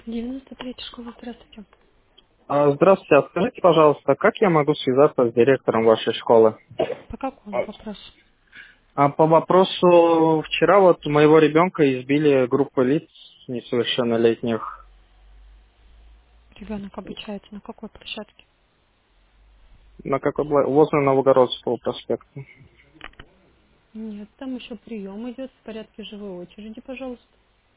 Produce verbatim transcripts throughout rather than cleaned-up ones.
девяносто третья школа, здравствуйте. А, Здравствуйте, а скажите, пожалуйста, как я могу связаться с директором вашей школы? По какому вопросу? А по вопросу, вчера вот моего ребенка избили группа лиц несовершеннолетних. Ребенок обучается на какой площадке? На какой бла- возле Новогородского проспекта. Нет, там еще прием идет в порядке живой очереди, пожалуйста.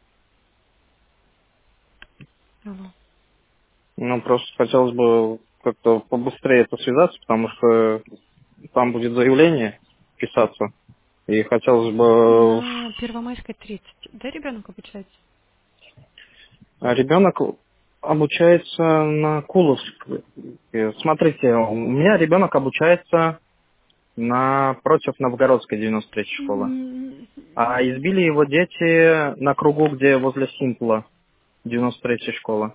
Алло. Ну, просто хотелось бы как-то побыстрее это связаться, потому что там будет заявление писаться. И хотелось бы... На Первомайской тридцать. Да, ребенок обучается? а Ребенок обучается на Куловской. Смотрите, у меня ребенок обучается напротив Новгородской девяносто третьей школы. М, А избили его дети на кругу, где возле Симпла, девяносто третья школа.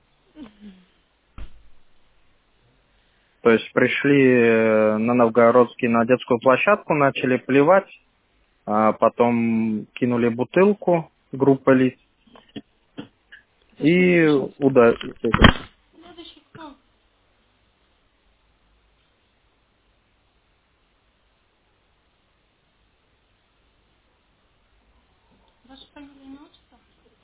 То есть пришли э, на Новгородский на детскую площадку, начали плевать, а потом кинули бутылку, группа лиц, Подождите, и пожалуйста. ударили. Следующий кто? Ваша фамилия, имя, отчество?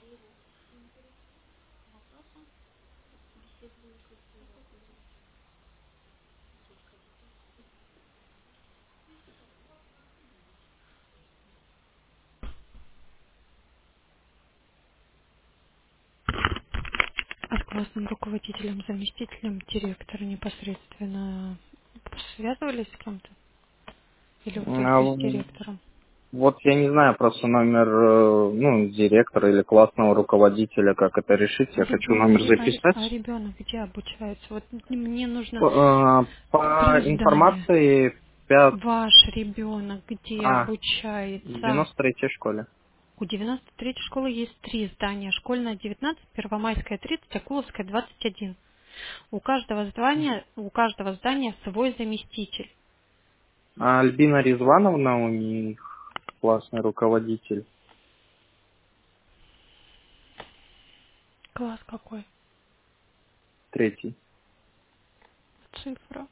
А с классным руководителем, заместителем директора непосредственно связывались с кем-то? Или вы А, только с директором? Вот я не знаю просто номер э, ну, директора или классного руководителя, как это решить. А, Я хочу ребё- а номер ре- а ре- а записать. ребенок где обучается? Вот мне нужно Э, По плюс здание. информации пят... Ваш ребенок где а, в обучается? девяносто третьей школе. У девяносто третьей школы есть три здания. Школьная девятнадцать, Первомайская тридцать, Акуловская двадцать один. У каждого здания, у каждого здания свой заместитель. А Альбина Резвановна у них классный руководитель. Класс какой? Третий. Цифра.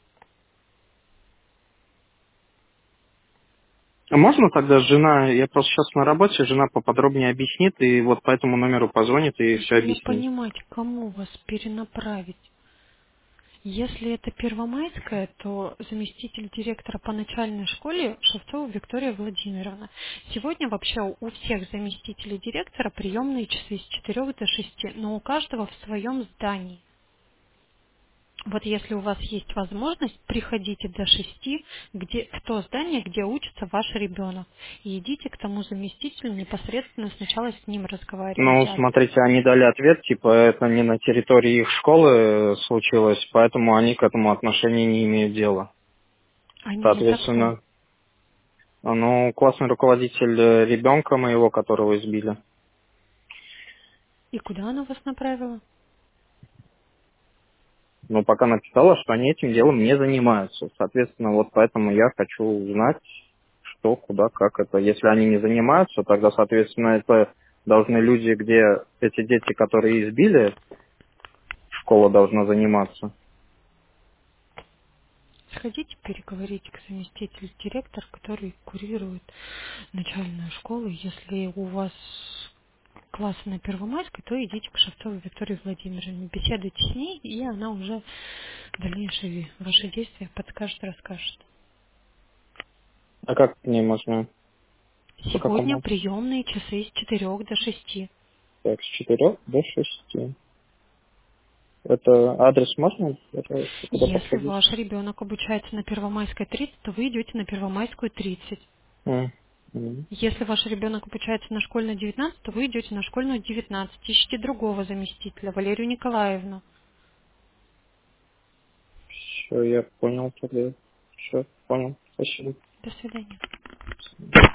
А можно тогда жена, я просто сейчас на работе, жена поподробнее объяснит, и вот по этому номеру позвонит и все Хочу я объяснит. понимать, кому вас перенаправить. Если это Первомайская, то заместитель директора по начальной школе Шевцова Виктория Владимировна. Сегодня вообще у всех заместителей директора приемные часы с четырёх до шести, но у каждого в своем здании. Вот если у вас есть возможность, приходите до шести, где, в то здание, где учится ваш ребенок. И идите к тому заместителю, непосредственно сначала с ним Ну, разговаривайте. смотрите, они дали ответ, типа, это не на территории их школы э, случилось, поэтому они к этому отношения не имеют дела. Они это кто? Соответственно, ну, классный руководитель э, ребенка моего, которого избили. И куда она вас направила? Но пока написала, что они этим делом не занимаются. Соответственно, вот поэтому я хочу узнать, что, куда, как это. Если они не занимаются, тогда, соответственно, это должны люди, где эти дети, которые избили, школа должна заниматься. Сходите, переговорите к заместителю директора, который курирует начальную школу. Если у вас классы на Первомайской, то идите к Шевцовой Виктории Владимировне. Беседуйте с ней, и она уже дальнейшие ваши действия подскажет, расскажет. А как к ней можно? По Сегодня какому? приемные часы с четырех до шести. Так, с четырех до шести. Это адрес можно? Это куда Если подходить? ваш ребенок обучается на Первомайской тридцать, то вы идете на Первомайскую тридцать. М, м. Если ваш ребенок обучается на школьную девятнадцать, то вы идете на школьную девятнадцать. Ищите другого заместителя, Валерию Николаевну. Все, я понял тогда. Все, понял. Спасибо. До свидания.